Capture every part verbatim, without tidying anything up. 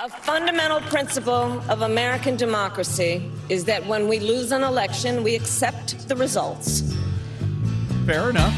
A fundamental principle of American democracy is that when we lose an election, we accept the results. Fair enough.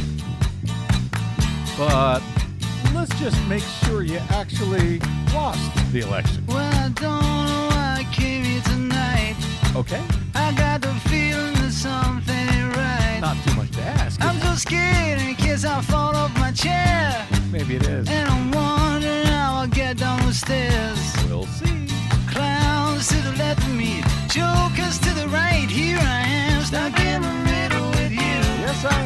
But let's just make sure you actually lost the election. Well, I don't know why I came here tonight. Okay. I got the feeling that something ain't right. Not too much to ask. I'm so scared in case I fall off my chair. Maybe it is. And I'm wondering how I'll get down the stairs. We'll see. Clowns to the left of me, jokers to the right. Here I am, stuck in the middle with you. Yes, I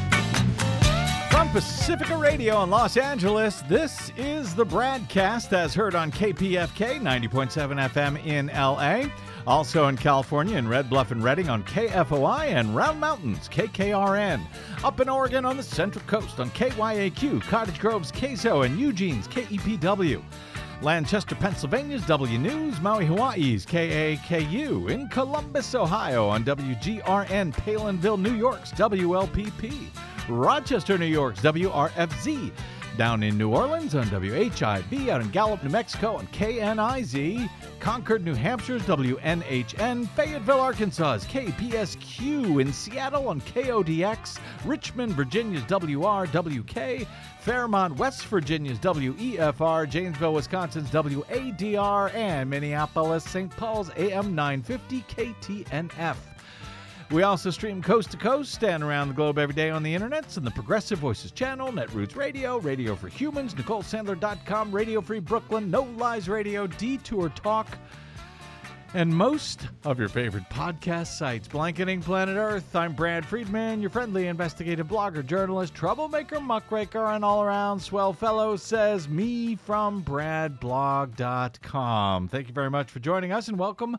am. From Pacifica Radio in Los Angeles, this is the Bradcast, as heard on K P F K ninety point seven F M in L A. Also in California in Red Bluff and Redding on K F O I and Round Mountains, K K R N. Up in Oregon on the Central Coast on K Y A Q, Cottage Grove's K S O, and Eugene's K E P W. Lancaster, Pennsylvania's W News, Maui, Hawaii's K A K U. In Columbus, Ohio on W G R N, Palinville, New York's W L P P. Rochester, New York's W R F Z. Down in New Orleans on W H I B, out in Gallup, New Mexico on K N I Z, Concord, New Hampshire's W N H N, Fayetteville, Arkansas's K P S Q, in Seattle on K O D X, Richmond, Virginia's W R W K, Fairmont, West Virginia's W E F R, Janesville, Wisconsin's W A D R, and Minneapolis, Saint Paul's A M nine fifty K T N F. We also stream coast to coast and around the globe every day on the internets and the Progressive Voices channel, Netroots Radio, Radio for Humans, Nicole Sandler dot com, Radio Free Brooklyn, No Lies Radio, Detour Talk, and most of your favorite podcast sites. Blanketing Planet Earth, I'm Brad Friedman, your friendly investigative blogger, journalist, troublemaker, muckraker, and all-around swell fellow, says me from Brad Blog dot com. Thank you very much for joining us, and welcome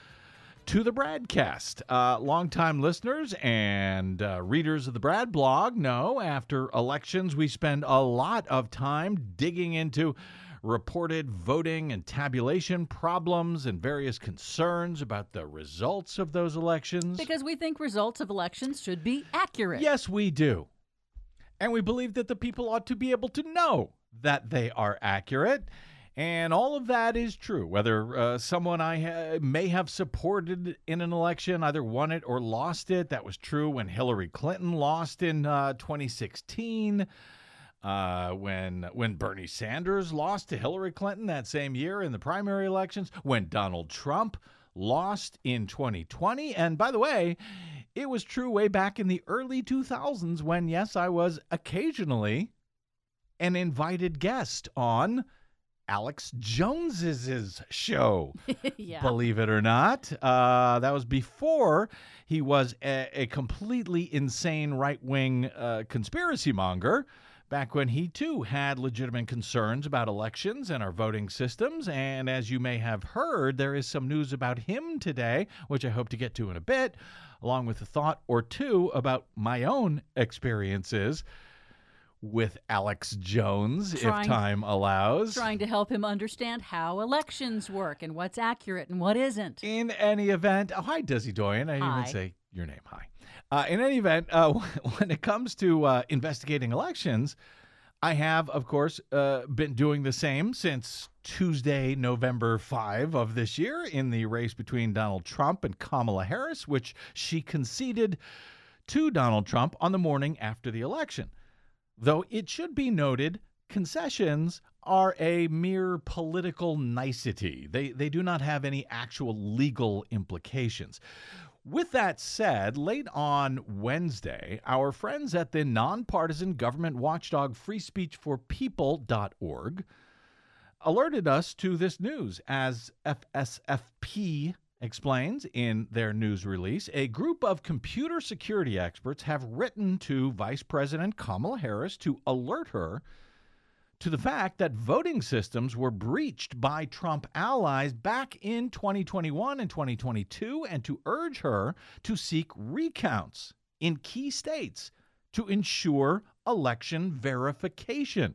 to the Bradcast. Uh, longtime listeners and uh, readers of the Brad blog know after elections we spend a lot of time digging into reported voting and tabulation problems and various concerns about the results of those elections. Because we think results of elections should be accurate. Yes, we do. And we believe that the people ought to be able to know that they are accurate. And all of that is true. Whether uh, someone I ha- may have supported in an election either won it or lost it. That was true when Hillary Clinton lost in uh, twenty sixteen. Uh, when when Bernie Sanders lost to Hillary Clinton that same year in the primary elections. When Donald Trump lost in twenty twenty. And by the way, it was true way back in the early two thousands when, yes, I was occasionally an invited guest on Alex Jones's show, yeah. Believe it or not. Uh, that was before he was a, a completely insane right-wing uh, conspiracy monger, back when he, too, had legitimate concerns about elections and our voting systems. And as you may have heard, there is some news about him today, which I hope to get to in a bit, along with a thought or two about my own experiences with Alex Jones, trying, if time allows. Trying to help him understand how elections work and what's accurate and what isn't. In any event, oh, hi, Desi Doyen. I didn't Hi. even say your name. Hi. Uh, in any event, uh, when it comes to uh, investigating elections, I have, of course, uh, been doing the same since Tuesday, November fifth of this year in the race between Donald Trump and Kamala Harris, which she conceded to Donald Trump on the morning after the election. Though it should be noted, concessions are a mere political nicety. They they do not have any actual legal implications. With that said, late on Wednesday, our friends at the nonpartisan government watchdog free speech for people dot org alerted us to this news. As F S F P explains in their news release, a group of computer security experts have written to Vice President Kamala Harris to alert her to the fact that voting systems were breached by Trump allies back in twenty twenty-one and twenty twenty-two, and to urge her to seek recounts in key states to ensure election verification.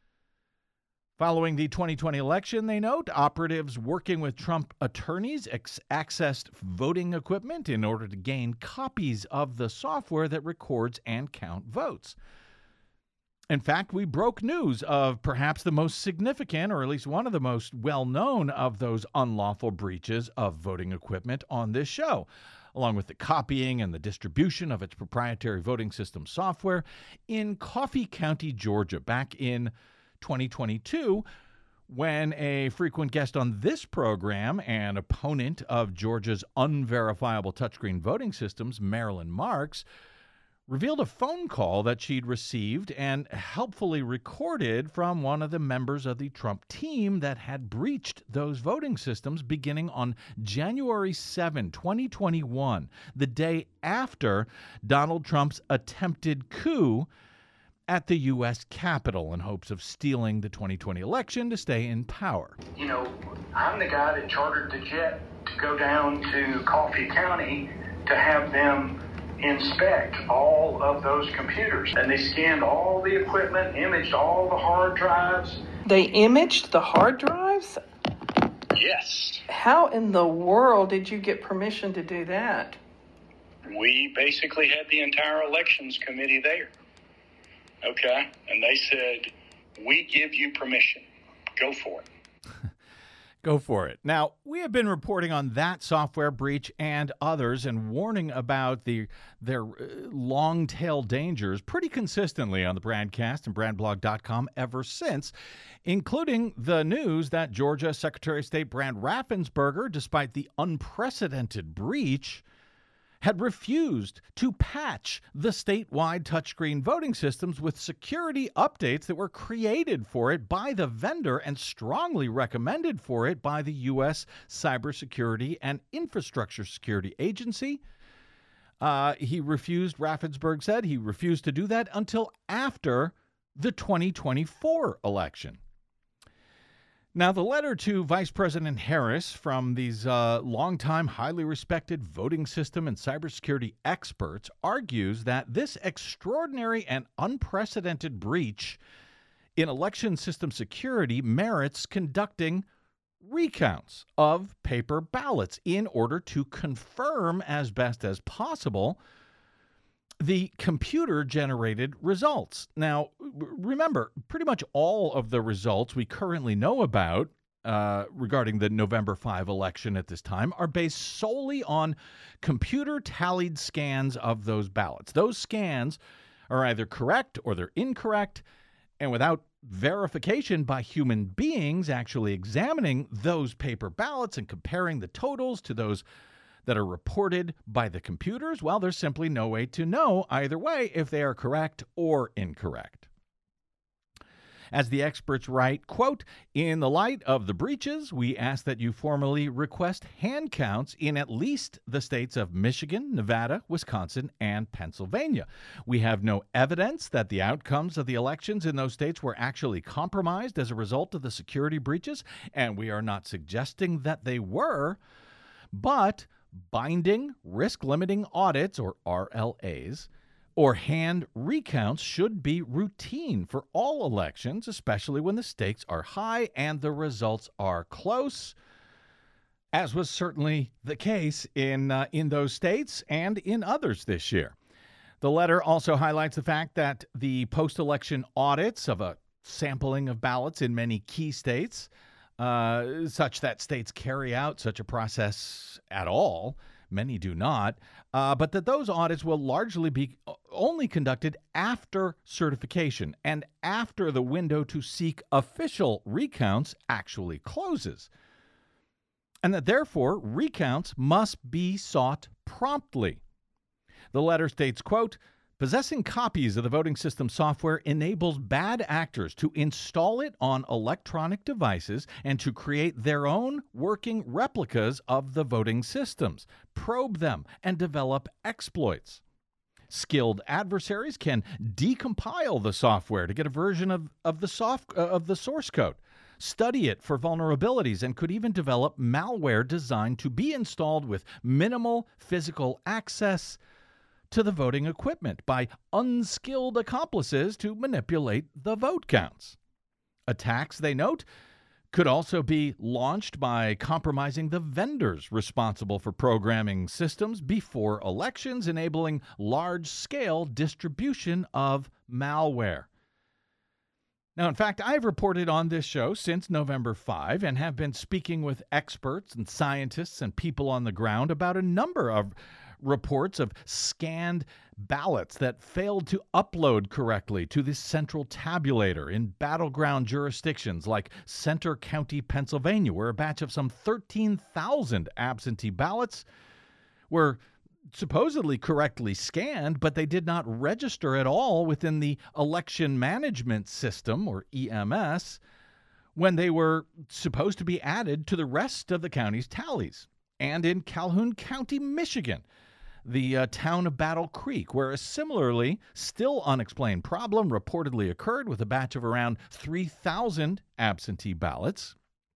Following the twenty twenty election, they note, operatives working with Trump attorneys ex- accessed voting equipment in order to gain copies of the software that records and count votes. In fact, we broke news of perhaps the most significant, or at least one of the most well-known of those unlawful breaches of voting equipment on this show, along with the copying and the distribution of its proprietary voting system software in Coffee County, Georgia, back in twenty twenty-two, when a frequent guest on this program and opponent of Georgia's unverifiable touchscreen voting systems, Marilyn Marks, revealed a phone call that she'd received and helpfully recorded from one of the members of the Trump team that had breached those voting systems beginning on January seventh, twenty twenty-one, the day after Donald Trump's attempted coup at the U S Capitol in hopes of stealing the twenty twenty election to stay in power. You know, I'm the guy that chartered the jet to go down to Coffee County to have them inspect all of those computers. And they scanned all the equipment, imaged all the hard drives. They imaged the hard drives? Yes. How in the world did you get permission to do that? We basically had the entire elections committee there. Okay? And they said, we give you permission. Go for it. Go for it. Now, we have been reporting on that software breach and others and warning about the their uh, long-tail dangers pretty consistently on the Bradcast and brad blog dot com ever since, including the news that Georgia Secretary of State Brad Raffensperger, despite the unprecedented breach, had refused to patch the statewide touchscreen voting systems with security updates that were created for it by the vendor and strongly recommended for it by the U S Cybersecurity and Infrastructure Security Agency. Uh, he refused, Raffensperger said, he refused to do that until after the twenty twenty-four election. Now, the letter to Vice President Harris from these uh, longtime, highly respected voting system and cybersecurity experts argues that this extraordinary and unprecedented breach in election system security merits conducting recounts of paper ballots in order to confirm as best as possible the computer-generated results. Now, remember, pretty much all of the results we currently know about uh, regarding the November fifth election at this time are based solely on computer-tallied scans of those ballots. Those scans are either correct or they're incorrect, and without verification by human beings actually examining those paper ballots and comparing the totals to those that are reported by the computers, well, there's simply no way to know either way if they are correct or incorrect. As the experts write, quote, in the light of the breaches, we ask that you formally request hand counts in at least the states of Michigan, Nevada, Wisconsin, and Pennsylvania. We have no evidence that the outcomes of the elections in those states were actually compromised as a result of the security breaches, and we are not suggesting that they were, but binding risk-limiting audits, or R L As, or hand recounts should be routine for all elections, especially when the stakes are high and the results are close, as was certainly the case in uh, in those states and in others this year. The letter also highlights the fact that the post-election audits of a sampling of ballots in many key states, Uh, such that states carry out such a process at all. Many do not, uh, but that those audits will largely be only conducted after certification and after the window to seek official recounts actually closes. And that therefore recounts must be sought promptly. The letter states, quote, possessing copies of the voting system software enables bad actors to install it on electronic devices and to create their own working replicas of the voting systems, probe them, and develop exploits. Skilled adversaries can decompile the software to get a version of, of, the, soft, uh, of the source code, study it for vulnerabilities, and could even develop malware designed to be installed with minimal physical access to the voting equipment by unskilled accomplices to manipulate the vote counts. Attacks, they note, could also be launched by compromising the vendors responsible for programming systems before elections, enabling large-scale distribution of malware. Now, in fact, I've reported on this show since November fifth and have been speaking with experts and scientists and people on the ground about a number of reports of scanned ballots that failed to upload correctly to the central tabulator in battleground jurisdictions like Center County, Pennsylvania, where a batch of some thirteen thousand absentee ballots were supposedly correctly scanned, but they did not register at all within the election management system, or E M S, when they were supposed to be added to the rest of the county's tallies. And in Calhoun County, Michigan, the uh, town of Battle Creek, where a similarly still unexplained problem reportedly occurred with a batch of around three thousand absentee ballots.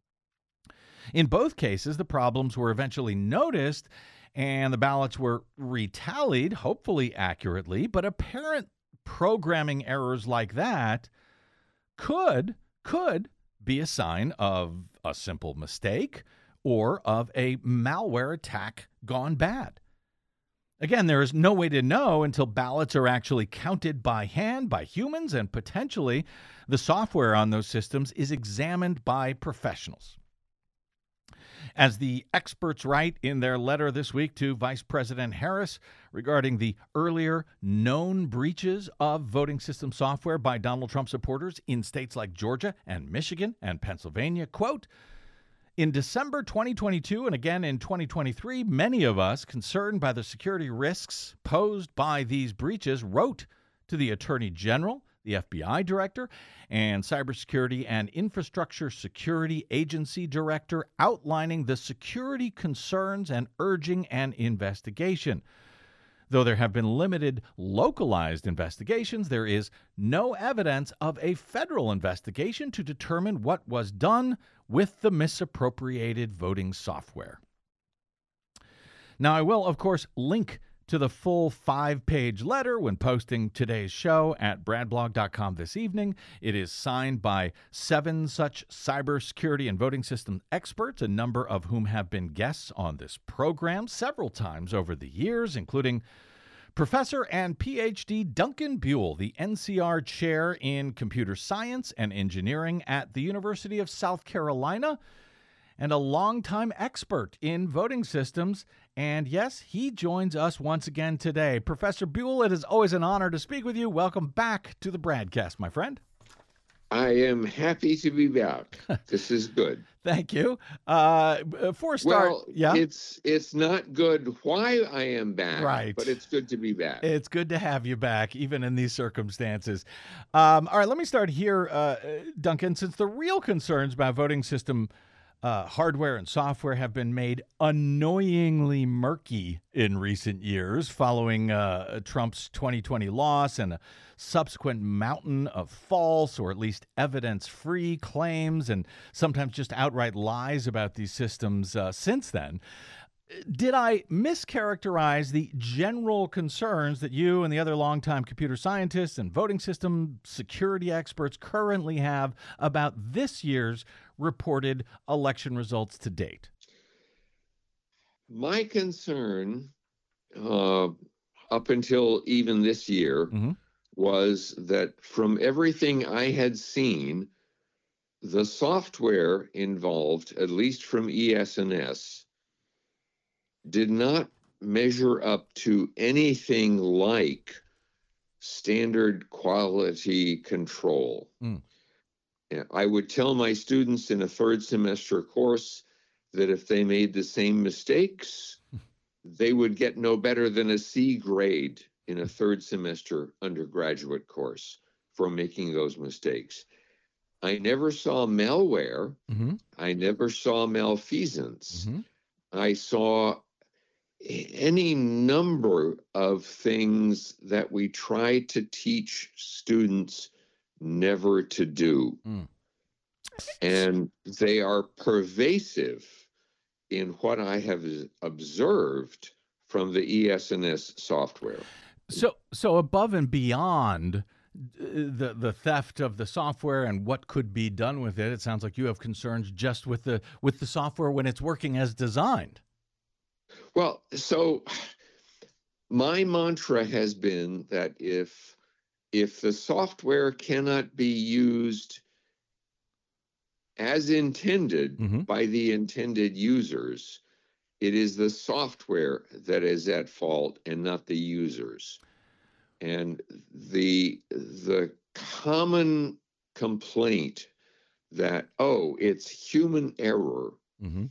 In both cases, the problems were eventually noticed and the ballots were retallied, hopefully accurately, but apparent programming errors like that could, could be a sign of a simple mistake or of a malware attack gone bad. Again, there is no way to know until ballots are actually counted by hand by humans, and potentially the software on those systems is examined by professionals. As the experts write in their letter this week to Vice President Harris regarding the earlier known breaches of voting system software by Donald Trump supporters in states like Georgia and Michigan and Pennsylvania, quote, in December twenty twenty-two and again in twenty twenty-three, many of us concerned by the security risks posed by these breaches wrote to the Attorney General, the F B I Director, and Cybersecurity and Infrastructure Security Agency Director outlining the security concerns and urging an investigation. Though there have been limited localized investigations, there is no evidence of a federal investigation to determine what was done with the misappropriated voting software. Now, I will, of course, link to the full five-page letter when posting today's show at brad blog dot com this evening. It is signed by seven such cybersecurity and voting system experts, a number of whom have been guests on this program several times over the years, including Professor and P H D Duncan Buell, the N C R Chair in Computer Science and Engineering at the University of South Carolina, and a longtime expert in voting systems. And yes, he joins us once again today. Professor Buell, it is always an honor to speak with you. Welcome back to the BradCast, my friend. I am happy to be back. This is good. Thank you. Uh, for a start, well, yeah, it's it's not good why I am back, right? But it's good to be back. It's good to have you back, even in these circumstances. Um, all right, let me start here, uh, Duncan. Since the real concerns about voting system Uh, hardware and software have been made annoyingly murky in recent years following uh, Trump's twenty twenty loss and a subsequent mountain of false or at least evidence-free claims and sometimes just outright lies about these systems uh, since then. Did I mischaracterize the general concerns that you and the other longtime computer scientists and voting system security experts currently have about this year's reported election results to date? My concern uh, up until even this year mm-hmm. was that from everything I had seen, the software involved, at least from E S N S, did not measure up to anything like standard quality control. Mm. I would tell my students in a third semester course that if they made the same mistakes, they would get no better than a C grade in a third semester undergraduate course for making those mistakes. I never saw malware. Mm-hmm. I never saw malfeasance. Mm-hmm. I saw any number of things that we try to teach students never to do. Mm. And they are pervasive in what I have observed from the E S N S software. So, so above and beyond the the theft of the software and what could be done with it, it sounds like you have concerns just with the with the software when it's working as designed. Well, so my mantra has been that if if the software cannot be used as intended Mm-hmm. by the intended users, it is the software that is at fault and not the users. And the the common complaint that, oh, it's human error, Mm-hmm.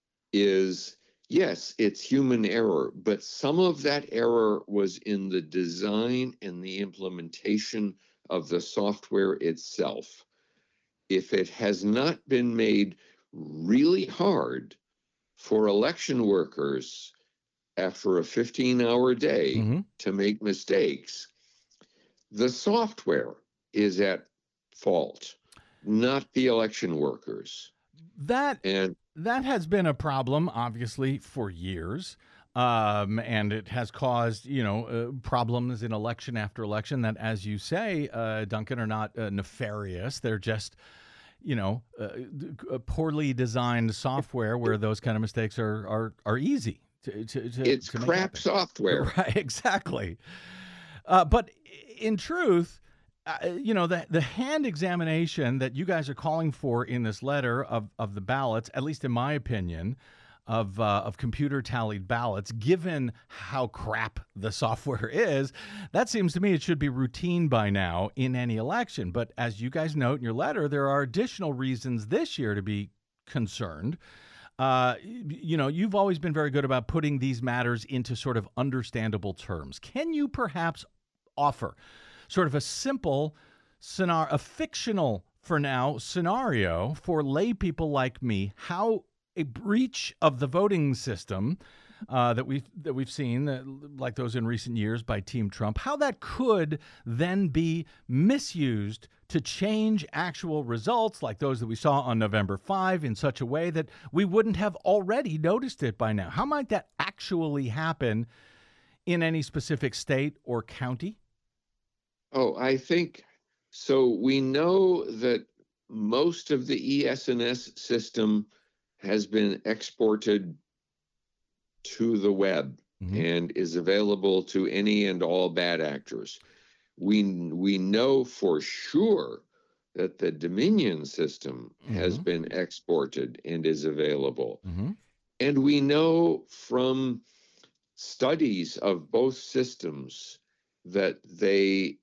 is, yes, it's human error, but some of that error was in the design and the implementation of the software itself. If it has not been made really hard for election workers after a fifteen hour day Mm-hmm. to make mistakes, the software is at fault, not the election workers. That And that has been a problem, obviously, for years. Um, and it has caused, you know, uh, problems in election after election that, as you say, uh, Duncan, are not uh, nefarious. They're just, you know, uh, uh, poorly designed software where those kind of mistakes are are, are easy to, to, to it's to make crap happen. software. Right, exactly. Uh, but in truth, uh, you know, the the hand examination that you guys are calling for in this letter of, of the ballots, at least in my opinion, of uh, of computer tallied ballots, given how crap the software is, that seems to me it should be routine by now in any election. But as you guys note in your letter, there are additional reasons this year to be concerned. Uh, you know, you've always been very good about putting these matters into sort of understandable terms. Can you perhaps offer sort of a simple scenario, a fictional for now scenario for lay people like me, how a breach of the voting system uh, that we've that we've seen, uh, like those in recent years by Team Trump, how that could then be misused to change actual results like those that we saw on November fifth in such a way that we wouldn't have already noticed it by now? How might that actually happen in any specific state or county? Oh, I think so. We know that most of the E S N S system has been exported to the web Mm-hmm. and is available to any and all bad actors. We we know for sure that the Dominion system has Mhm. been exported and is available. Mm-hmm. And we know from studies of both systems that they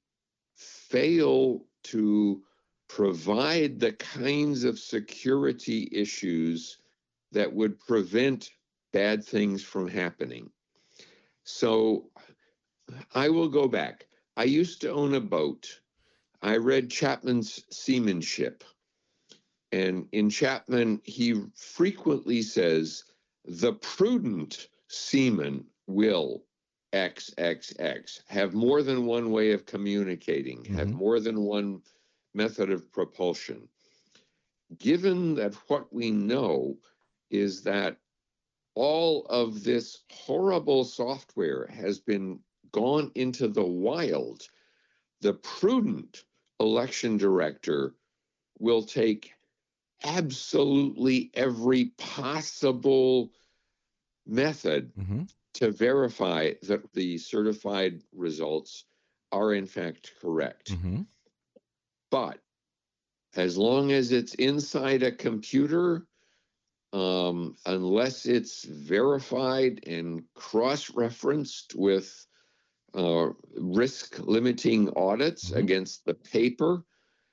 fail to provide the kinds of security issues that would prevent bad things from happening. So I will go back. I used to own a boat. I read Chapman's Seamanship. And in Chapman, he frequently says, the prudent seaman will X X X, have more than one way of communicating, have Mhm. more than one method of propulsion. Given that what we know is that all of this horrible software has been gone into the wild, the prudent election director will take absolutely every possible method Mm-hmm. to verify that the certified results are in fact correct. Mm-hmm. But as long as it's inside a computer, um, unless it's verified and cross-referenced with uh, risk limiting audits Mhm. against the paper,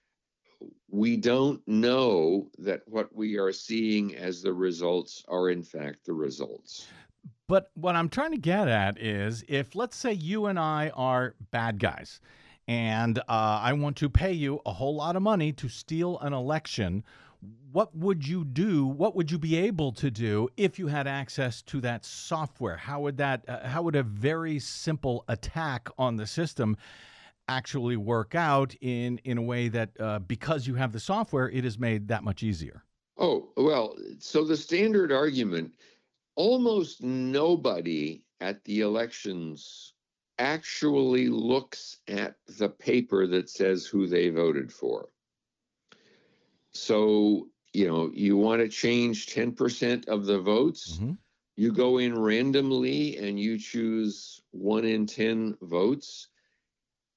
we don't know that what we are seeing as the results are in fact the results. But what I'm trying to get at is if, let's say, you and I are bad guys and uh, I want to pay you a whole lot of money to steal an election, what would you do? What would you be able to do if you had access to that software? How would that, uh, how would a very simple attack on the system actually work out in, in a way that uh, because you have the software, it is made that much easier? Oh, well, so the standard argument, almost nobody at the elections actually looks at the paper that says who they voted for. So, you know, you want to change ten percent of the votes, Mm-hmm. you go in randomly and you choose one in ten votes.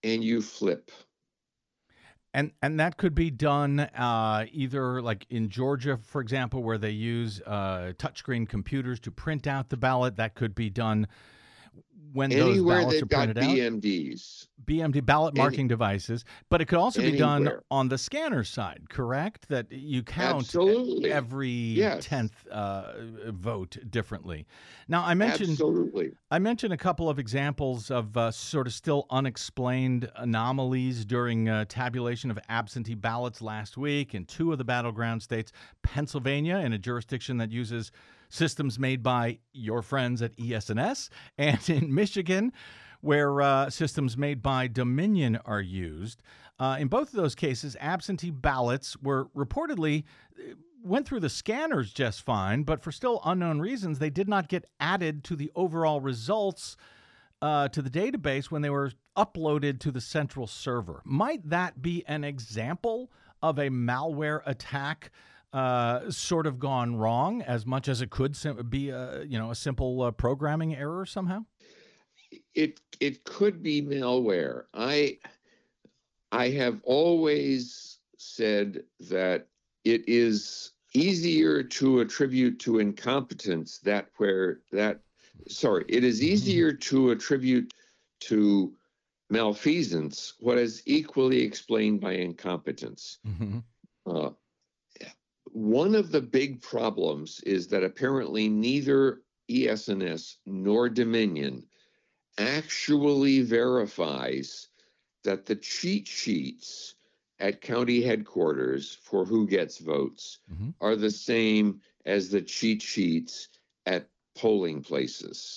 and you flip. And and that could be done uh, either like in Georgia, for example, where they use uh, touchscreen computers to print out the ballot. That could be done when those Anywhere ballots they've are got printed out. B M Ds. B M D, ballot Any- marking devices, but it could also be done Anywhere. on the scanner side, correct? That you count Absolutely. every Yes. tenth uh, vote differently. Now, I mentioned Absolutely. I mentioned a couple of examples of uh, sort of still unexplained anomalies during uh, tabulation of absentee ballots last week in two of the battleground states, Pennsylvania, in a jurisdiction that uses systems made by your friends at E S N S, and in Michigan, where uh, systems made by Dominion are used. Uh, in both of those cases, absentee ballots were reportedly went through the scanners just fine, but for still unknown reasons, they did not get added to the overall results uh, to the database when they were uploaded to the central server. Might that be an example of a malware attack uh, sort of gone wrong, as much as it could sim- be a, you know, a simple uh, programming error somehow? It it could be malware. I I have always said that it is easier to attribute to incompetence that where that sorry, it is easier to attribute to malfeasance what is equally explained by incompetence. Mm-hmm. Uh, one of the big problems is that apparently neither E S N S nor Dominion actually verifies that the cheat sheets at county headquarters for who gets votes Mm-hmm. are the same as the cheat sheets at polling places.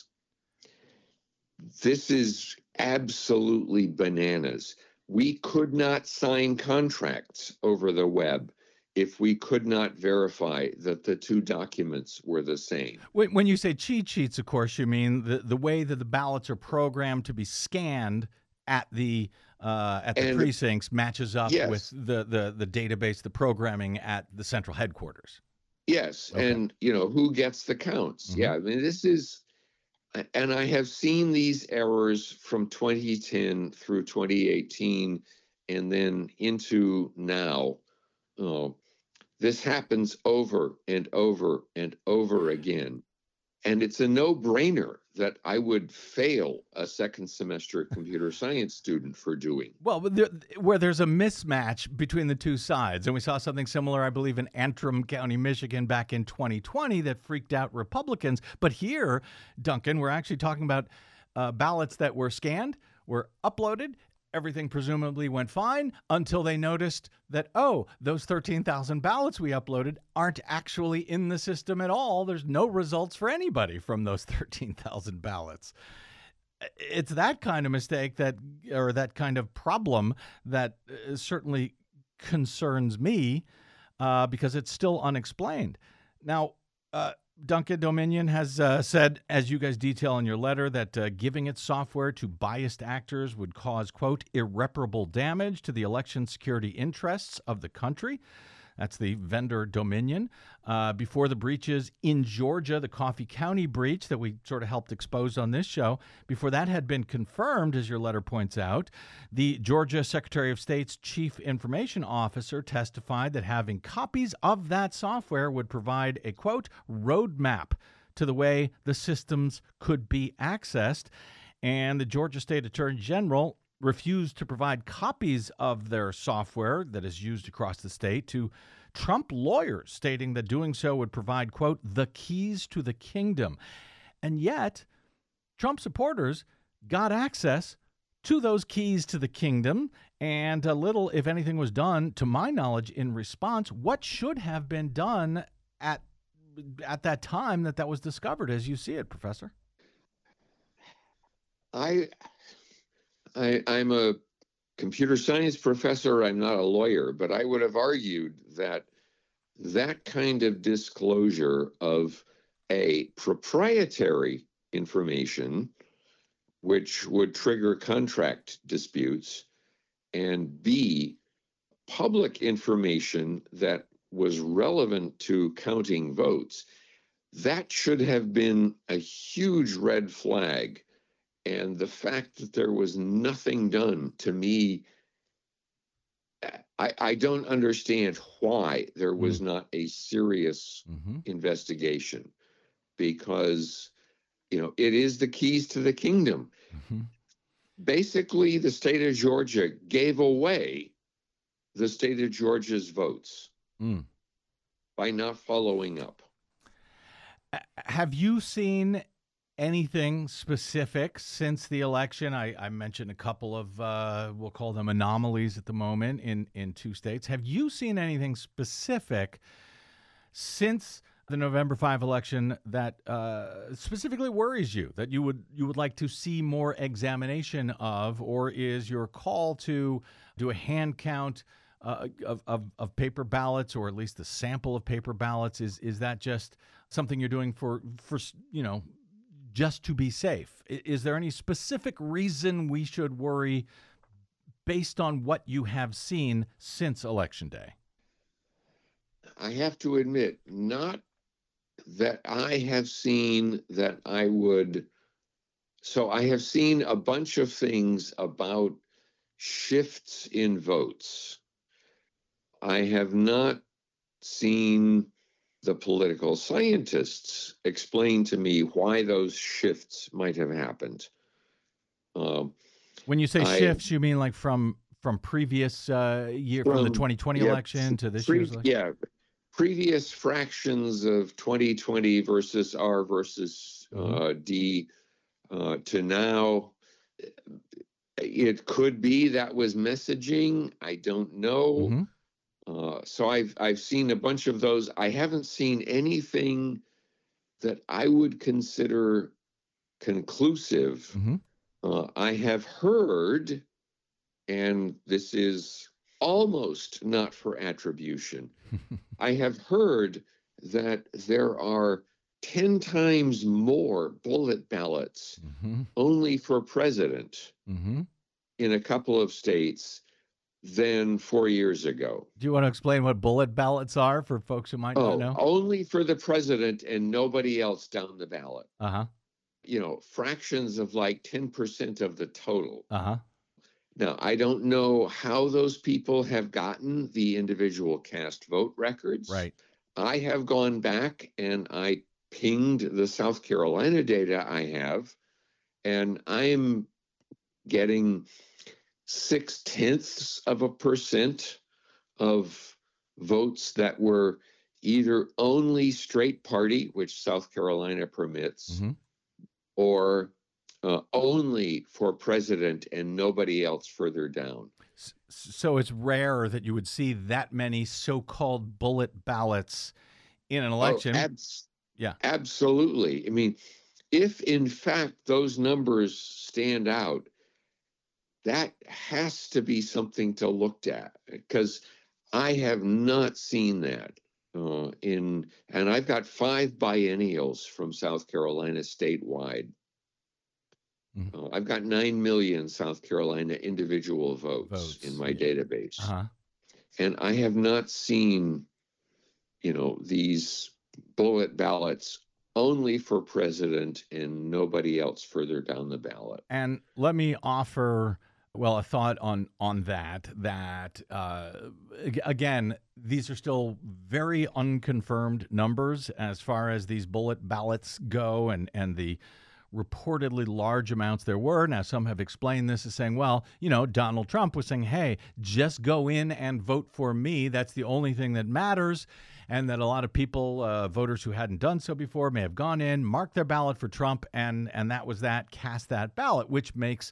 This is absolutely bananas. We could not sign contracts over the web if we could not verify that the two documents were the same. When when you say cheat sheets, of course, you mean the, the way that the ballots are programmed to be scanned at the uh, at the And- precincts matches up Yes. with the, the, the database, the programming at the central headquarters. Yes, Okay. and you know who gets the counts. Mhm. Yeah, I mean this is, and I have seen these errors from twenty ten through twenty eighteen, and then into now. Oh, this happens over and over and over again, and it's a no-brainer that I would fail a second semester computer science student for doing. Well, but there, where there's a mismatch between the two sides, and we saw something similar, I believe, in Antrim County, Michigan, back in twenty twenty that freaked out Republicans. But here, Duncan, we're actually talking about uh, ballots that were scanned, were uploaded. Everything presumably went fine until they noticed that, oh, those thirteen thousand ballots we uploaded aren't actually in the system at all. There's no results for anybody from those thirteen thousand ballots. It's that kind of mistake that, or that kind of problem that uh, certainly concerns me uh, because it's still unexplained. Now, uh, Duncan, Dominion has uh, said, as you guys detail in your letter, that uh, giving its software to biased actors would cause, quote, irreparable damage to the election security interests of the country. That's the vendor Dominion. Uh, before the breaches in Georgia, the Coffee County breach that we sort of helped expose on this show, before that had been confirmed, as your letter points out, the Georgia Secretary of State's chief information officer testified that having copies of that software would provide a, quote, roadmap to the way the systems could be accessed. And the Georgia State Attorney General refused to provide copies of their software that is used across the state to Trump lawyers, stating that doing so would provide, quote, the keys to the kingdom. And yet, Trump supporters got access to those keys to the kingdom, and a little, if anything, was done, to my knowledge, in response. What should have been done at at that time that that was discovered, as you see it, Professor? I, I I'm a computer science professor. I'm not a lawyer, but I would have argued that that kind of disclosure of a proprietary information, which would trigger contract disputes, and B, public information that was relevant to counting votes, that should have been a huge red flag And the fact that there was nothing done, to me, I, I don't understand why there was Mm. not a serious Mm-hmm. investigation, because, you know, it is the keys to the kingdom. Mm-hmm. Basically, the state of Georgia gave away the state of Georgia's votes Mm. by not following up. A- Have you seen anything specific since the election? I, I mentioned a couple of, uh, we'll call them anomalies at the moment in, in two states. Have you seen anything specific since the November fifth election that uh, specifically worries you, that you would you would like to see more examination of, or is your call to do a hand count uh, of, of of paper ballots, or at least a sample of paper ballots? Is is that just something you're doing for for you know just to be safe? I- Is there any specific reason we should worry based on what you have seen since Election Day? I have to admit, not that I have seen that I would. So I have seen a bunch of things about shifts in votes. I have not seen the political scientists explain to me why those shifts might have happened. Um, When you say I- shifts, you mean like from from previous uh, year, from, the From- twenty twenty yeah, election to this pre- year's election? Yeah, previous fractions of twenty twenty versus R versus uh, D uh, to now. It could be that was messaging. I don't know. Mhm. Uh, so I've I've seen a bunch of those. I haven't seen anything that I would consider conclusive. Mhm. Uh, I have heard, and this is almost not for attribution, I have heard that there are ten times more bullet ballots Mhm. only for president Mhm. in a couple of states than four years ago. Do you want to explain what bullet ballots are for folks who might Oh, not know? only for the president and nobody else down the ballot. Uh huh. You know, fractions of like ten percent of the total. Uh huh. Now, I don't know how those people have gotten the individual cast vote records. Right. I have gone back and I pinged the South Carolina data I have, and I'm getting six tenths of a percent of votes that were either only straight party, which South Carolina permits, Mhm. or uh, only for president and nobody else further down. S- So it's rare that you would see that many so-called bullet ballots in an election. Oh, abs- Yeah. Absolutely. I mean, if in fact those numbers stand out, that has to be something to look at, because I have not seen that uh, in, and I've got five biennials from South Carolina statewide. Mhm. Uh, I've got nine million South Carolina individual votes, Votes, in my yeah. database. Uh huh. And I have not seen, you know, these bullet ballots only for president and nobody else further down the ballot. And let me offer, well, a thought on on that. That uh, ag- again, these are still very unconfirmed numbers as far as these bullet ballots go, and and the reportedly large amounts there were. Now, some have explained this as saying, well, you know, Donald Trump was saying, hey, just go in and vote for me. That's the only thing that matters. And that a lot of people, uh, voters who hadn't done so before, may have gone in, marked their ballot for Trump, and and that was that, cast that ballot, which makes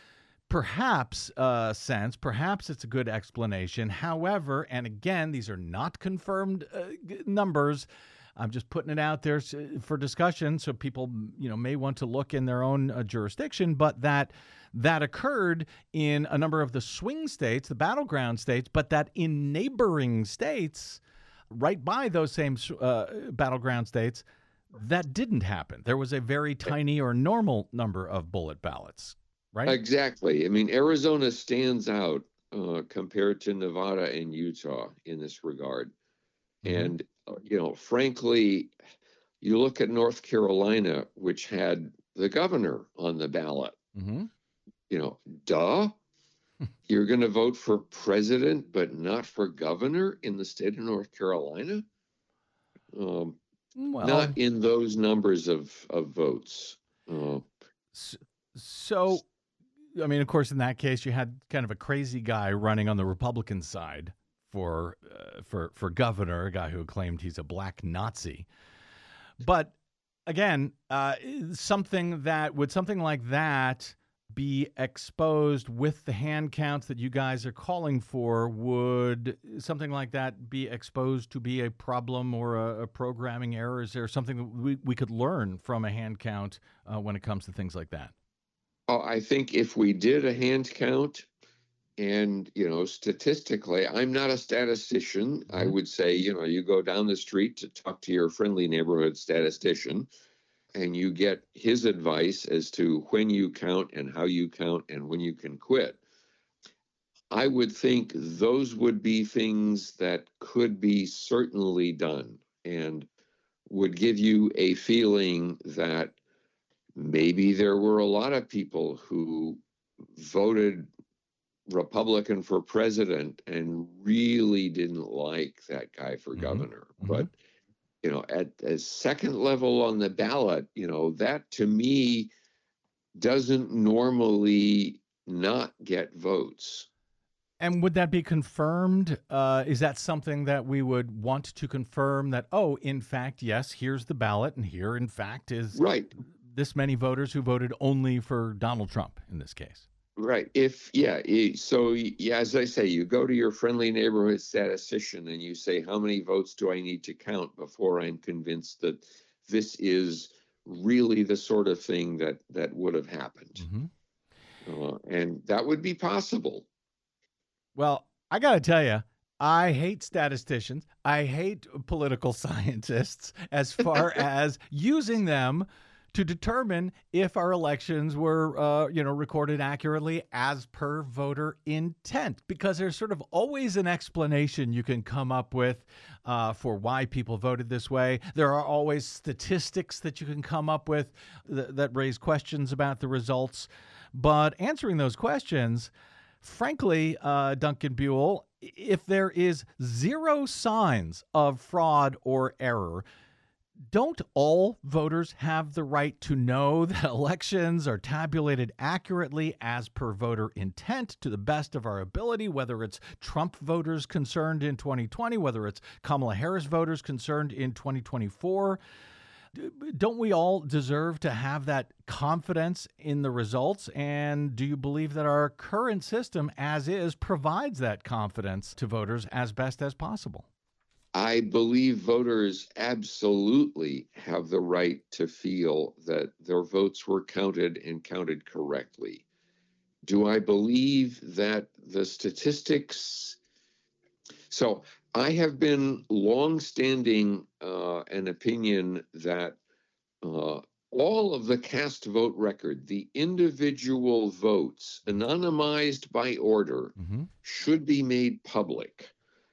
perhaps uh, sense. Perhaps it's a good explanation. However, and again, these are not confirmed uh, g- numbers. I'm just putting it out there s- for discussion, so people, you know, may want to look in their own uh, jurisdiction. But that that occurred in a number of the swing states, the battleground states, but that in neighboring states, right by those same uh, battleground states, that didn't happen. There was a very tiny or normal number of bullet ballots, right? Exactly. I mean, Arizona stands out uh, compared to Nevada and Utah in this regard. Mhm. And, uh, you know, frankly, you look at North Carolina, which had the governor on the ballot. Mm-hmm. You know, duh. You're going to vote for president, but not for governor in the state of North Carolina? Um, Well, not in those numbers of, of votes. Uh, so, I mean, of course, in that case, you had kind of a crazy guy running on the Republican side for uh, for for governor, a guy who claimed he's a black Nazi. But again, uh, something that would something like that be exposed with the hand counts that you guys are calling for? Would something like that be exposed to be a problem or a, a programming error? Is there something that we, we could learn from a hand count uh, when it comes to things like that? oh, I think if we did a hand count, and, you know, statistically, I'm not a statistician. Mm-hmm. I would say, you know, you go down the street to talk to your friendly neighborhood statistician, and you get his advice as to when you count and how you count and when you can quit. I would think those would be things that could be certainly done and would give you a feeling that maybe there were a lot of people who voted Republican for president and really didn't like that guy for mm-hmm. governor. Mm-hmm. But you know, at a second level on the ballot, you know, that to me doesn't normally not get votes. And would that be confirmed? Uh, is that something that we would want to confirm that, oh, in fact, yes, here's the ballot, and here, in fact, is right. this many voters who voted only for Donald Trump in this case? Right. If, yeah. So, yeah, as I say, you go to your friendly neighborhood statistician and you say, how many votes do I need to count before I'm convinced that this is really the sort of thing that, that would have happened? Mm-hmm. Uh, and that would be possible. Well, I got to tell you, I hate statisticians. I hate political scientists as far as using them to determine if our elections were, uh, you know, recorded accurately as per voter intent, because there's sort of always an explanation you can come up with uh, for why people voted this way. There are always statistics that you can come up with th- that raise questions about the results. But answering those questions, frankly, uh, Duncan Buell, if there is zero signs of fraud or error, don't all voters have the right to know that elections are tabulated accurately as per voter intent to the best of our ability, whether it's Trump voters concerned in twenty twenty, whether it's Kamala Harris voters concerned in twenty twenty-four? Don't we all deserve to have that confidence in the results? And do you believe that our current system as is provides that confidence to voters as best as possible? I believe voters absolutely have the right to feel that their votes were counted and counted correctly. Do I believe that the statistics? So I have been longstanding uh, an opinion that uh, all of the cast vote record, the individual votes, anonymized by order, mm-hmm. should be made public,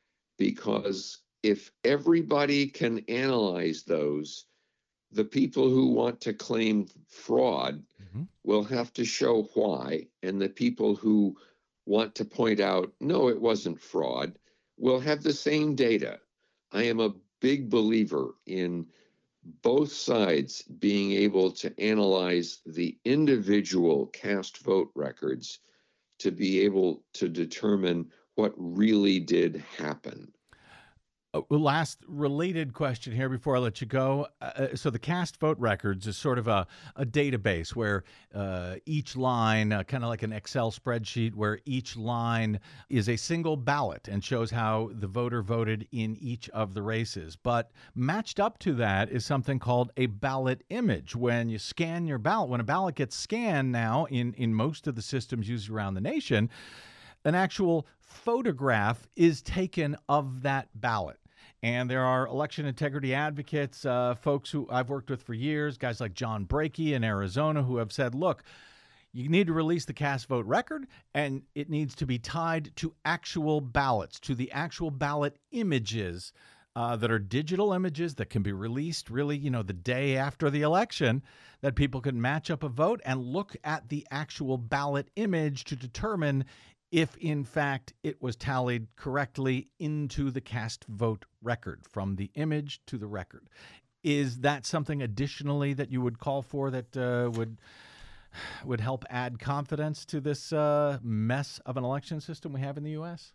because if everybody can analyze those, the people who want to claim fraud mm-hmm. will have to show why, and the people who want to point out, no, it wasn't fraud, will have the same data. I am a big believer in both sides being able to analyze the individual cast vote records to be able to determine what really did happen. Uh, last related question here before I let you go. Uh, so the cast vote records is sort of a, a database where uh, each line, uh, kind of like an Excel spreadsheet, where each line is a single ballot and shows how the voter voted in each of the races. But matched up to that is something called a ballot image. When you scan your ballot, when a ballot gets scanned now in, in most of the systems used around the nation, an actual photograph is taken of that ballot. And there are election integrity advocates, uh, folks who I've worked with for years, guys like John Brakey in Arizona, who have said, look, you need to release the cast vote record, and it needs to be tied to actual ballots, to the actual ballot images uh, that are digital images that can be released really, you know, the day after the election, that people can match up a vote and look at the actual ballot image to determine if, in fact, it was tallied correctly into the cast vote record, from the image to the record. Is that something additionally that you would call for that uh, would would help add confidence to this uh, mess of an election system we have in the U S?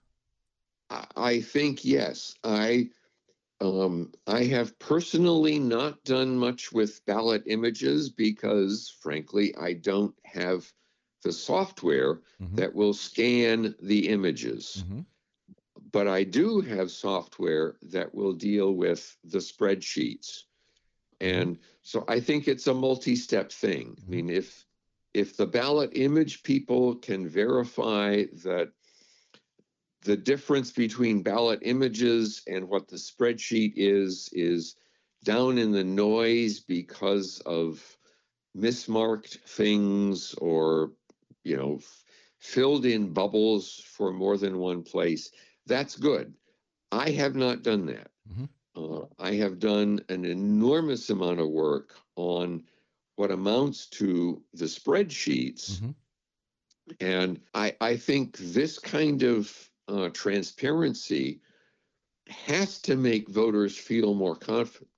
I think yes. I um, I have personally not done much with ballot images because, frankly, I don't have the software mm-hmm. that will scan the images. Mm-hmm. But I do have software that will deal with the spreadsheets. And so I think it's a multi-step thing. Mm-hmm. I mean, if if the ballot image people can verify that the difference between ballot images and what the spreadsheet is is down in the noise because of mismarked things or, you know, f- filled in bubbles for more than one place, that's good. I have not done that. Mm-hmm. Uh, I have done an enormous amount of work on what amounts to the spreadsheets. Mm-hmm. And I, I think this kind of uh, transparency has to make voters feel more confident,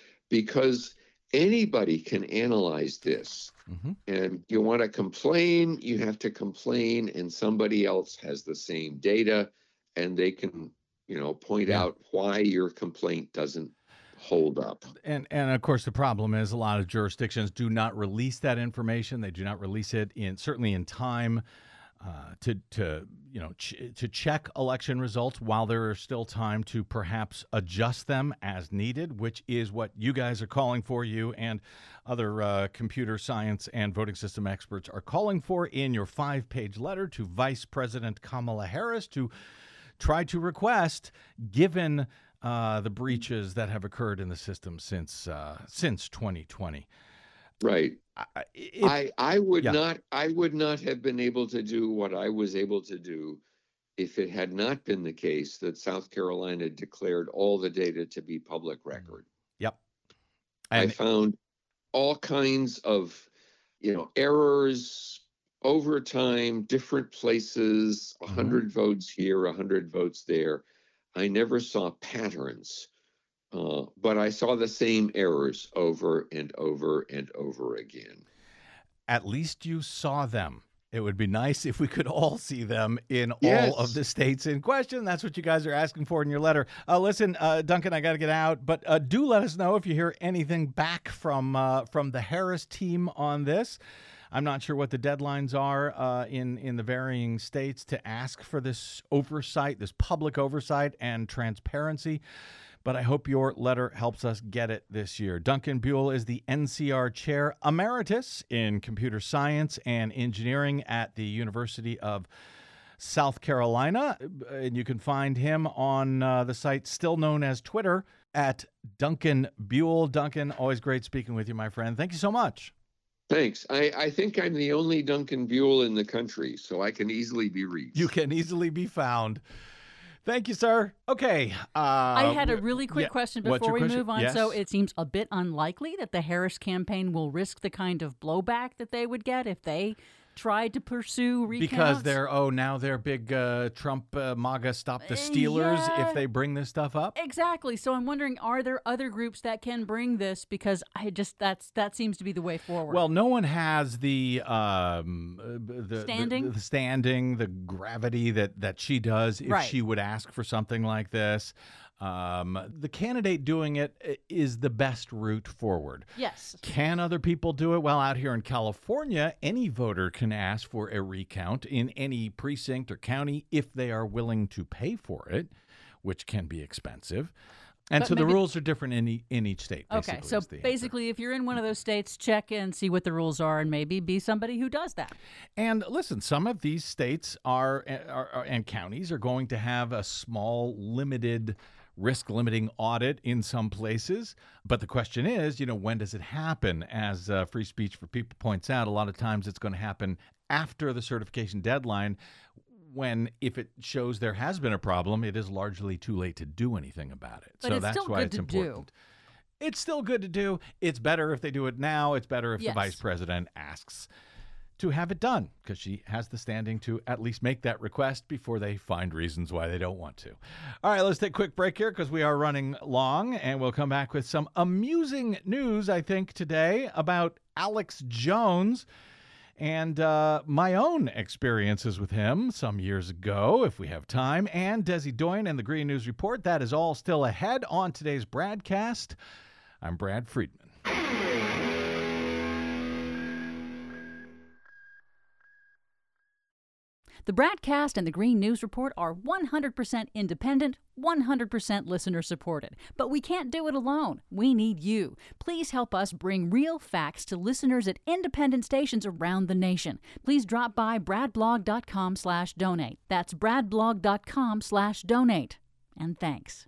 because anybody can analyze this. Mm-hmm. And you want to complain, you have to complain, and somebody else has the same data, and they can, you know, point yeah. out why your complaint doesn't hold up. And and of course the problem is a lot of jurisdictions do not release that information. They do not release it in certainly in time uh, to to you know ch- to check election results while there is still time to perhaps adjust them as needed, which is what you guys are calling for. You and other uh, computer science and voting system experts are calling for in your five-page letter to Vice President Kamala Harris to try to request, given uh, the breaches that have occurred in the system since uh, since twenty twenty. Right. I if, I, I would yeah. not I would not have been able to do what I was able to do if it had not been the case that South Carolina declared all the data to be public record. Yep. And I found all kinds of, you know, errors over time, different places, one hundred mm-hmm. votes here, one hundred votes there. I never saw patterns, uh, but I saw the same errors over and over and over again. At least you saw them. It would be nice if we could all see them in yes. all of the states in question. That's what you guys are asking for in your letter. Uh, listen, uh, Duncan, I got to get out, but uh, do let us know if you hear anything back from uh, from the Harris team on this. I'm not sure what the deadlines are uh, in, in the varying states to ask for this oversight, this public oversight and transparency, but I hope your letter helps us get it this year. Duncan Buell is the N C R Chair Emeritus in Computer Science and Engineering at the University of South Carolina, and you can find him on uh, the site still known as Twitter at Duncan Buell. Duncan, always great speaking with you, my friend. Thank you so much. Thanks. I, I think I'm the only Duncan Buell in the country, so I can easily be reached. You can easily be found. Thank you, sir. Okay. Uh, I had a really quick yeah. question What's before we question? move on. Yes. So it seems a bit unlikely that the Harris campaign will risk the kind of blowback that they would get if they tried to pursue recounts. Because they're, oh, now they're big uh, Trump uh, MAGA stop the Steelers yeah, if they bring this stuff up? Exactly. So I'm wondering, are there other groups that can bring this? Because I just, that's that seems to be the way forward. Well, no one has the um, the, standing, the, the standing, the gravity that, that she does if right. she would ask for something like this. Um, the candidate doing it is the best route forward. Yes. Can other people do it? Well, out here in California, any voter can ask for a recount in any precinct or county if they are willing to pay for it, which can be expensive. And but so maybe, the rules are different in, e- in each state. Okay, so basically answer. If you're in one of those states, check and see what the rules are and maybe be somebody who does that. And listen, some of these states are, are, are and counties are going to have a small, limited risk limiting audit in some places. But the question is, you know, when does it happen? As uh, Free Speech for People points out, a lot of times it's going to happen after the certification deadline, when, if it shows there has been a problem, it is largely too late to do anything about it. But so it's that's still why good it's to do. important. It's still good to do. It's better if they do it now. It's better if Yes. the vice president asks to have it done, because she has the standing to at least make that request before they find reasons why they don't want to. All right, let's take a quick break here because we are running long, and we'll come back with some amusing news, I think, today about Alex Jones and uh, my own experiences with him some years ago, if we have time, and Desi Doyen and the Green News Report. That is all still ahead on today's BradCast. I'm Brad Friedman. The BradCast and the Green News Report are one hundred percent independent, one hundred percent listener-supported. But we can't do it alone. We need you. Please help us bring real facts to listeners at independent stations around the nation. Please drop by bradblog.com slash donate. That's bradblog.com slash donate. And thanks.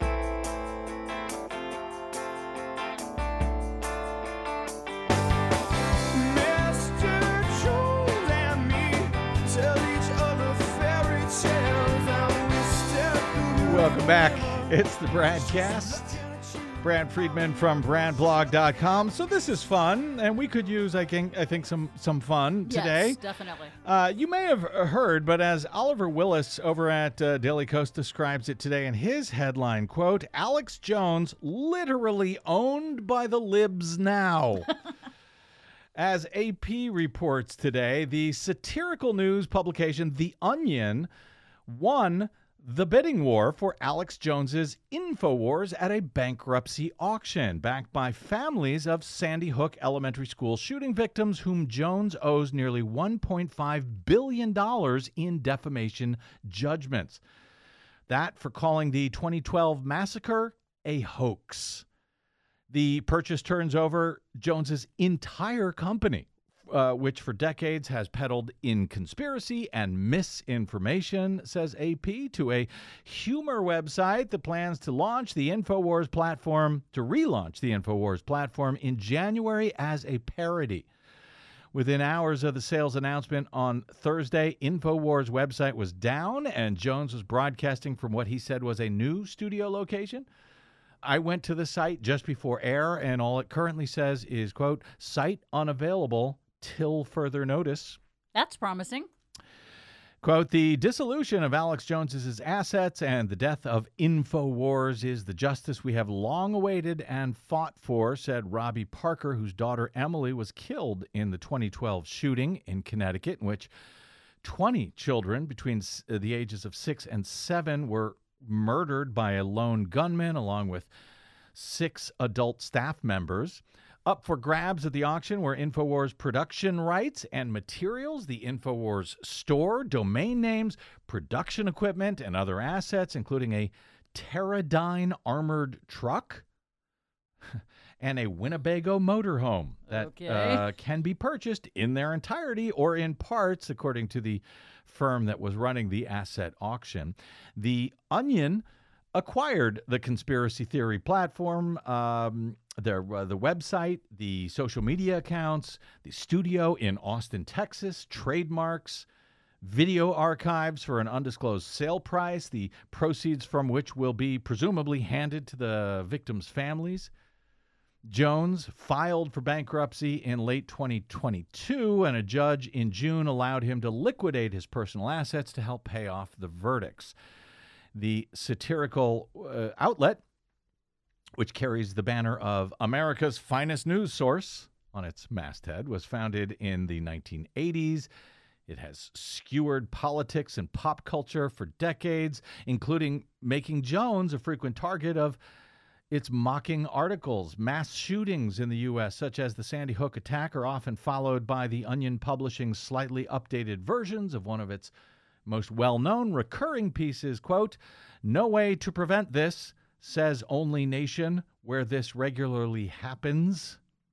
Welcome back. It's the BradCast. Brad Friedman from brad blog dot com. So this is fun, and we could use, I think, I think some some fun today. Yes, definitely. Uh, you may have heard, but as Oliver Willis over at uh, Daily Coast describes it today in his headline, quote, Alex Jones literally owned by the libs now. As A P reports today, the satirical news publication The Onion won the bidding war for Alex Jones's InfoWars at a bankruptcy auction, backed by families of Sandy Hook Elementary School shooting victims whom Jones owes nearly one point five billion dollars in defamation judgments. That for calling the twenty twelve massacre a hoax. The purchase turns over Jones's entire company, Uh, which for decades has peddled inconspiracy and misinformation, says A P, to a humor website that plans to launch the InfoWars platform, to relaunch the InfoWars platform in January as a parody. Within hours of the sales announcement on Thursday, InfoWars' website was down, and Jones was broadcasting from what he said was a new studio location. I went to the site just before air, and all it currently says is, quote, site unavailable till further notice. That's promising. Quote, the dissolution of Alex Jones's assets and the death of InfoWars is the justice we have long awaited and fought for, said Robbie Parker, whose daughter Emily was killed in the twenty twelve shooting in Connecticut, in which twenty children between the ages of six and seven were murdered by a lone gunman, along with six adult staff members. Up for grabs at the auction were InfoWars production rights and materials, the InfoWars store, domain names, production equipment, and other assets, including a Teradyne armored truck and a Winnebago motorhome that Okay. uh, can be purchased in their entirety or in parts, according to the firm that was running the asset auction. The Onion acquired the conspiracy theory platform, um, their, uh, the website, the social media accounts, the studio in Austin, Texas, trademarks, video archives for an undisclosed sale price, the proceeds from which will be presumably handed to the victims' families. Jones filed for bankruptcy in late twenty twenty-two, and a judge in June allowed him to liquidate his personal assets to help pay off the verdicts. The satirical uh, outlet, which carries the banner of America's finest news source on its masthead, was founded in the nineteen eighties. It has skewered politics and pop culture for decades, including making Jones a frequent target of its mocking articles. Mass shootings in the U S, such as the Sandy Hook attack, are often followed by The Onion publishing slightly updated versions of one of its most well-known recurring pieces, quote, no way to prevent this, says only nation where this regularly happens.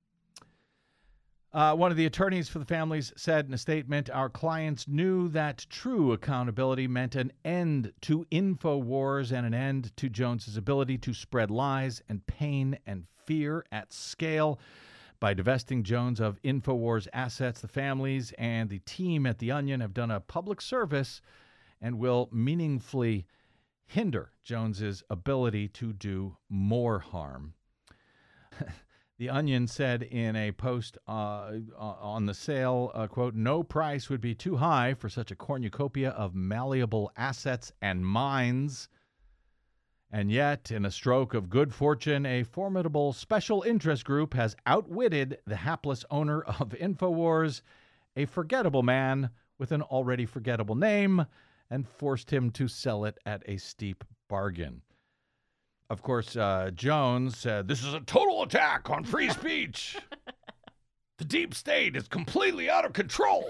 Uh, one of the attorneys for the families said in a statement, our clients knew that true accountability meant an end to InfoWars and an end to Jones's ability to spread lies and pain and fear at scale. By divesting Jones of InfoWars assets, the families and the team at The Onion have done a public service and will meaningfully hinder Jones's ability to do more harm. The Onion said in a post uh, on the sale, uh, quote, "No price would be too high for such a cornucopia of malleable assets and minds. And yet, in a stroke of good fortune, a formidable special interest group has outwitted the hapless owner of InfoWars, a forgettable man with an already forgettable name, and forced him to sell it at a steep bargain." Of course, uh, Jones said, "This is a total attack on free speech. The deep state is completely out of control.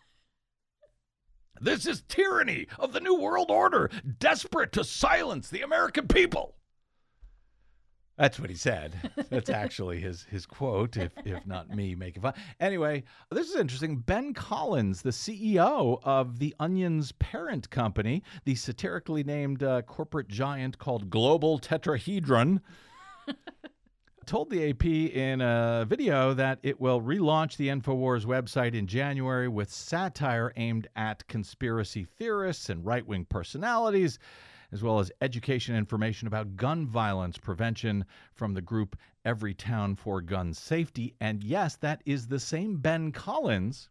This is tyranny of the New World Order, desperate to silence the American people." That's what he said. That's actually his his quote, if if not me making fun. Anyway, this is interesting. Ben Collins, the C E O of The Onion's parent company, the satirically named uh, corporate giant called Global Tetrahedron, told the A P in a video that it will relaunch the InfoWars website in January with satire aimed at conspiracy theorists and right-wing personalities, as well as education information about gun violence prevention from the group Everytown for Gun Safety. And yes, that is the same Ben Collins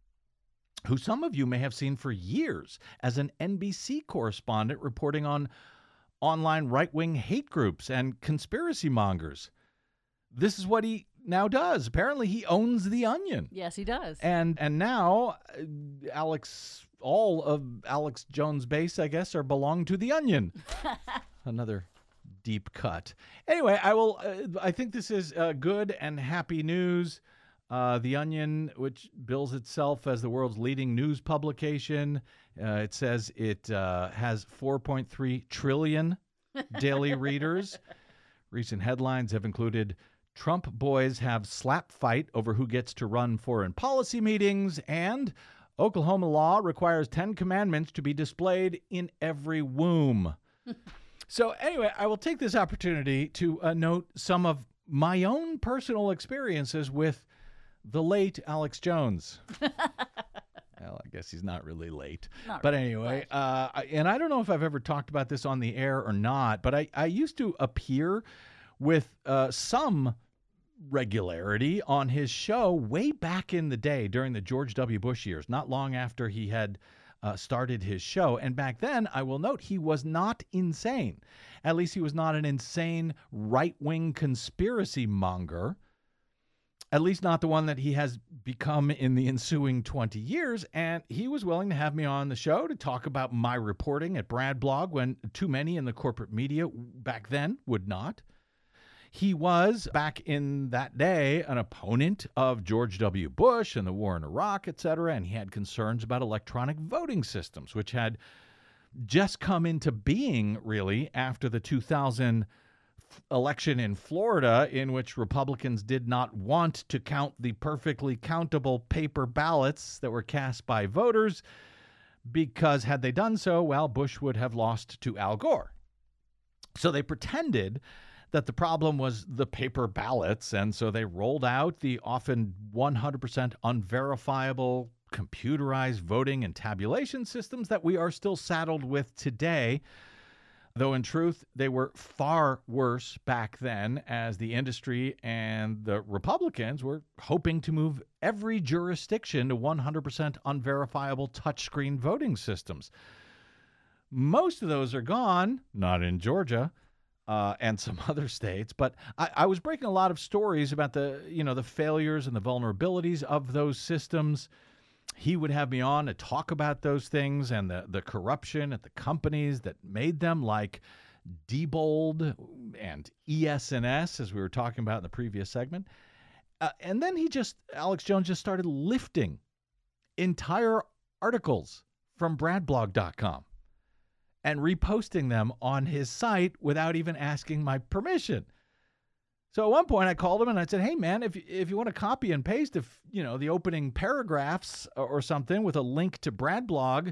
who some of you may have seen for years as an N B C correspondent reporting on online right-wing hate groups and conspiracy mongers. This is what he now does. Apparently, he owns The Onion. Yes, he does. And and now, uh, Alex, all of Alex Jones' base, I guess, are belong to The Onion. Another deep cut. Anyway, I will. Uh, I think this is uh, good and happy news. Uh, The Onion, which bills itself as the world's leading news publication, uh, it says it uh, has four point three trillion daily readers. Recent headlines have included Trump boys have slap fight over who gets to run foreign policy meetings, and Oklahoma law requires Ten Commandments to be displayed in every womb. So anyway, I will take this opportunity to uh, note some of my own personal experiences with the late Alex Jones. Well, I guess he's not really late. Not but really, anyway, but- uh, I- and I don't know if I've ever talked about this on the air or not, but I, I used to appear with uh, some regularity on his show way back in the day during the George W. Bush years, not long after he had uh, started his show. And back then, I will note, he was not insane. At least he was not an insane right-wing conspiracy monger. At least not the one that he has become in the ensuing twenty years. And he was willing to have me on the show to talk about my reporting at Brad Blog when too many in the corporate media back then would not. He was, back in that day, an opponent of George W. Bush and the war in Iraq, et cetera, and he had concerns about electronic voting systems, which had just come into being, really, after the two thousand election in Florida, in which Republicans did not want to count the perfectly countable paper ballots that were cast by voters, because had they done so, well, Bush would have lost to Al Gore. So they pretended that the problem was the paper ballots, and so they rolled out the often one hundred percent unverifiable computerized voting and tabulation systems that we are still saddled with today, though in truth they were far worse back then, as the industry and the Republicans were hoping to move every jurisdiction to one hundred percent unverifiable touchscreen voting systems. Most of those are gone, not in Georgia, Uh, and some other states, but I, I was breaking a lot of stories about the, you know, the failures and the vulnerabilities of those systems. He would have me on to talk about those things and the, the corruption at the companies that made them, like Diebold and E S N S, as we were talking about in the previous segment. Uh, and then he just, Alex Jones just started lifting entire articles from brad blog dot com and reposting them on his site without even asking my permission. So at one point I called him and I said, "Hey man, if if you want to copy and paste, if you know the opening paragraphs or something with a link to Brad Blog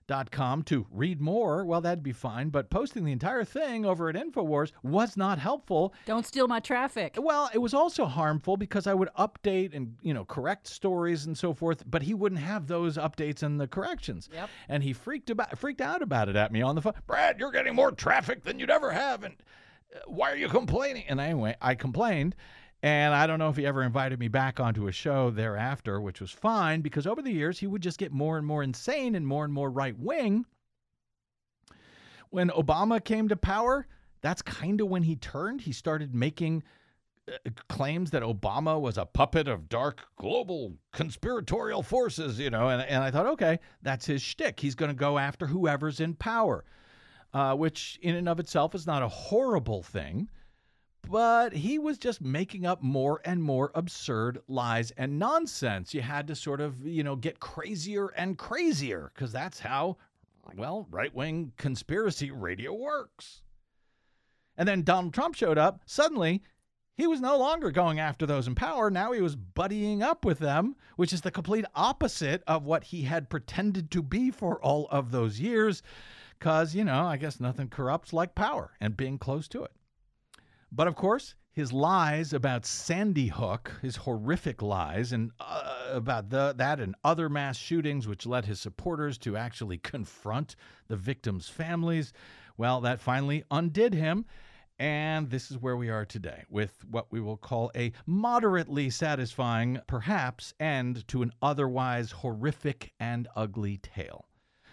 dot com to read more, well, that'd be fine. But posting the entire thing over at InfoWars was not helpful. Don't steal my traffic. Well, it was also harmful because I would update and, you know, correct stories and so forth, but he wouldn't have those updates and the corrections. Yep. And he freaked about, freaked out about it at me on the phone. Brad, you're getting more traffic than you'd ever have, and uh, why are you complaining? And anyway, I complained. And I don't know if he ever invited me back onto a show thereafter, which was fine, because over the years, he would just get more and more insane and more and more right-wing. When Obama came to power, that's kind of when he turned. He started making uh, claims that Obama was a puppet of dark global conspiratorial forces, you know, and, and I thought, okay, that's his shtick. He's going to go after whoever's in power, uh, which in and of itself is not a horrible thing. But he was just making up more and more absurd lies and nonsense. You had to sort of, you know, get crazier and crazier because that's how, well, right-wing conspiracy radio works. And then Donald Trump showed up. Suddenly, he was no longer going after those in power. Now he was buddying up with them, which is the complete opposite of what he had pretended to be for all of those years. Because, you know, I guess nothing corrupts like power and being close to it. But, of course, his lies about Sandy Hook, his horrific lies and uh, about the, that and other mass shootings, which led his supporters to actually confront the victims' families, well, that finally undid him. And this is where we are today, with what we will call a moderately satisfying, perhaps, end to an otherwise horrific and ugly tale.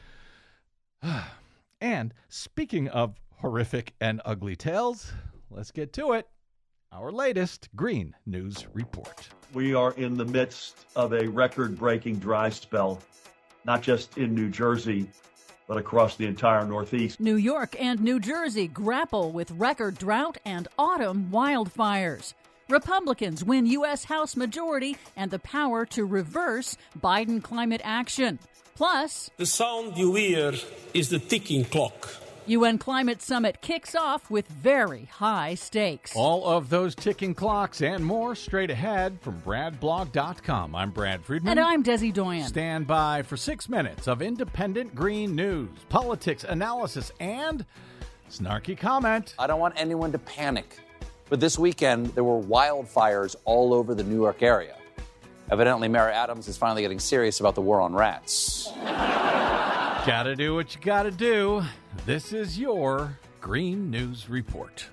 And speaking of horrific and ugly tales, let's get to it. Our latest Green News Report. We are in the midst of a record-breaking dry spell, not just in New Jersey, but across the entire Northeast. New York and New Jersey grapple with record drought and autumn wildfires. Republicans win U S House majority and the power to reverse Biden climate action. Plus, the sound you hear is the ticking clock. U N Climate Summit kicks off with very high stakes. All of those ticking clocks and more straight ahead from Brad Blog dot com. I'm Brad Friedman. And I'm Desi Doyen. Stand by for six minutes of independent green news, politics, analysis, and snarky comment. I don't want anyone to panic, but this weekend there were wildfires all over the New York area. Evidently, Mayor Adams is finally getting serious about the war on rats. Gotta do what you gotta do. This is your Green News Report.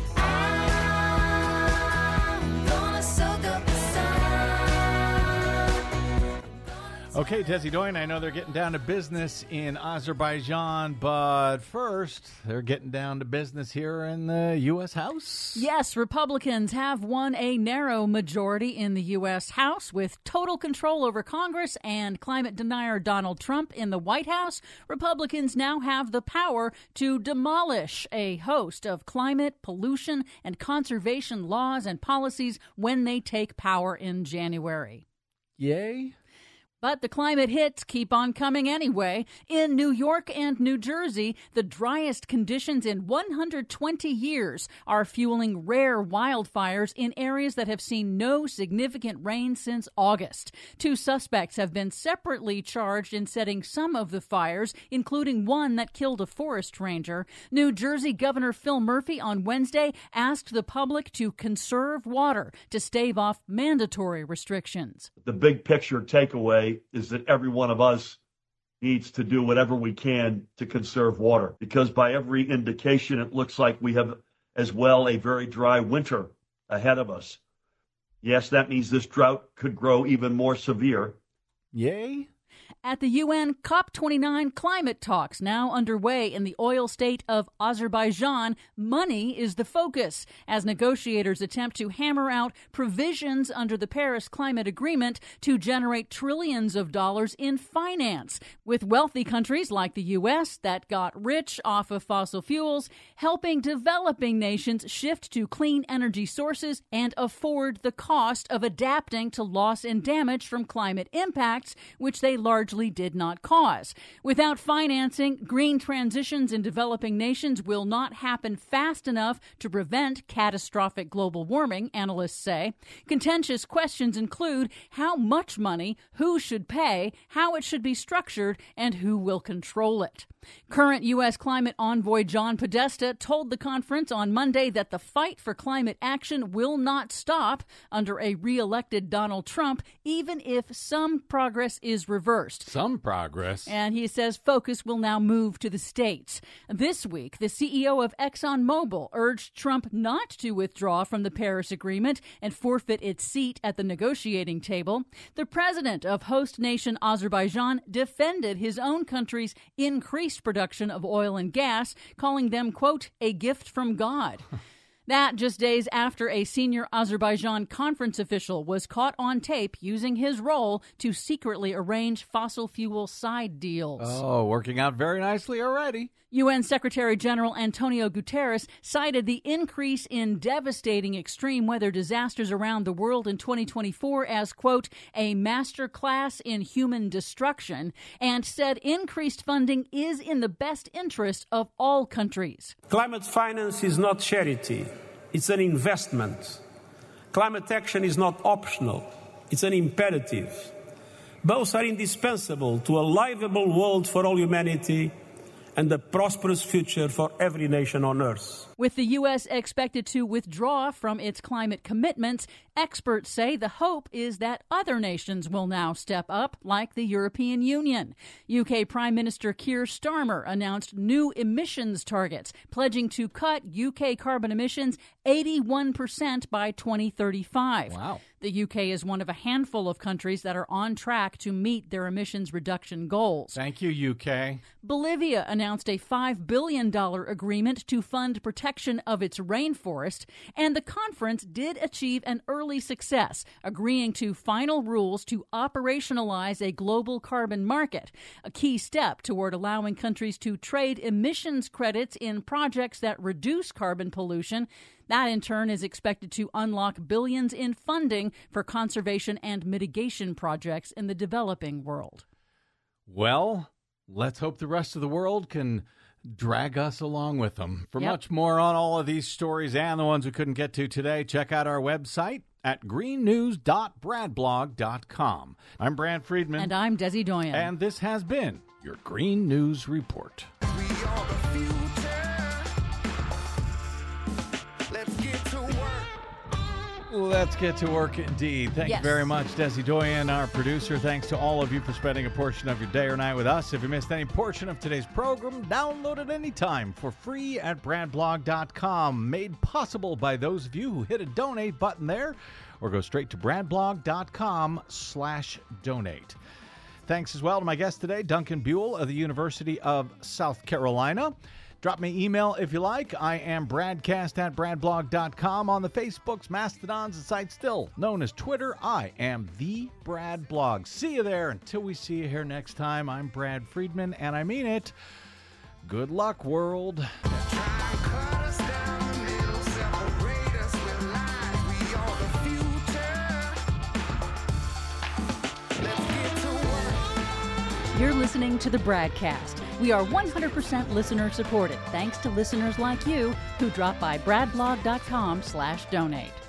Okay, Desi Doyen, I know they're getting down to business in Azerbaijan, but first, they're getting down to business here in the U S House. Yes, Republicans have won a narrow majority in the U S House with total control over Congress and climate denier Donald Trump in the White House. Republicans now have the power to demolish a host of climate, pollution, and conservation laws and policies when they take power in January. Yay. But the climate hits keep on coming anyway. In New York and New Jersey, the driest conditions in one hundred twenty years are fueling rare wildfires in areas that have seen no significant rain since August. Two suspects have been separately charged in setting some of the fires, including one that killed a forest ranger. New Jersey Governor Phil Murphy on Wednesday asked the public to conserve water to stave off mandatory restrictions. The big picture takeaway is that every one of us needs to do whatever we can to conserve water, because by every indication, it looks like we have as well a very dry winter ahead of us. Yes, that means this drought could grow even more severe. Yay. At the U N COP twenty-nine climate talks now underway in the oil state of Azerbaijan, money is the focus as negotiators attempt to hammer out provisions under the Paris Climate Agreement to generate trillions of dollars in finance, with wealthy countries like the U S that got rich off of fossil fuels helping developing nations shift to clean energy sources and afford the cost of adapting to loss and damage from climate impacts, which they largely largely did not cause. Without financing, green transitions in developing nations will not happen fast enough to prevent catastrophic global warming, analysts say. Contentious questions include how much money, who should pay, how it should be structured, and who will control it. Current U S climate envoy John Podesta told the conference on Monday that the fight for climate action will not stop under a re-elected Donald Trump, even if some progress is reversed. Some progress. And he says focus will now move to the states. This week, the C E O of ExxonMobil urged Trump not to withdraw from the Paris Agreement and forfeit its seat at the negotiating table. The president of host nation Azerbaijan defended his own country's increased production of oil and gas, calling them, quote, a gift from God. That just days after a senior Azerbaijan conference official was caught on tape using his role to secretly arrange fossil fuel side deals. Oh, working out very nicely already. U N Secretary General Antonio Guterres cited the increase in devastating extreme weather disasters around the world in twenty twenty-four as, quote, a master class in human destruction, and said increased funding is in the best interest of all countries. Climate finance is not charity. It's an investment. Climate action is not optional. It's an imperative. Both are indispensable to a livable world for all humanity and a prosperous future for every nation on Earth. With the U S expected to withdraw from its climate commitments, experts say the hope is that other nations will now step up, like the European Union. U K Prime Minister Keir Starmer announced new emissions targets, pledging to cut U K carbon emissions eighty-one percent by twenty thirty-five. Wow. The U K is one of a handful of countries that are on track to meet their emissions reduction goals. Thank you, U K. Bolivia announced a five billion dollars agreement to fund protection of its rainforest, and the conference did achieve an early success, agreeing to final rules to operationalize a global carbon market, a key step toward allowing countries to trade emissions credits in projects that reduce carbon pollution. That, in turn, is expected to unlock billions in funding for conservation and mitigation projects in the developing world. Well, let's hope the rest of the world can drag us along with them. For Yep. much more on all of these stories and the ones we couldn't get to today, check out our website at green news dot brad blog dot com. I'm Brad Friedman. And I'm Desi Doyen. And this has been your Green News Report. Let's get to work indeed. Thank Yes. you very much, Desi Doyen, our producer. Thanks to all of you for spending a portion of your day or night with us. If you missed any portion of today's program, download it anytime for free at brad blog dot com. Made possible by those of you who hit a donate button there or go straight to brad blog dot com slash donate. Thanks as well to my guest today, Duncan Buell of the University of South Carolina. Drop me email if you like. I am Bradcast at brad blog dot com. On the Facebooks, Mastodons, and site still known as Twitter, I am the Brad Blog. See you there. Until we see you here next time, I'm Brad Friedman, and I mean it. Good luck, world. You're listening to the Bradcast. We are one hundred percent listener supported, thanks to listeners like you who drop by brad blog dot com slash donate.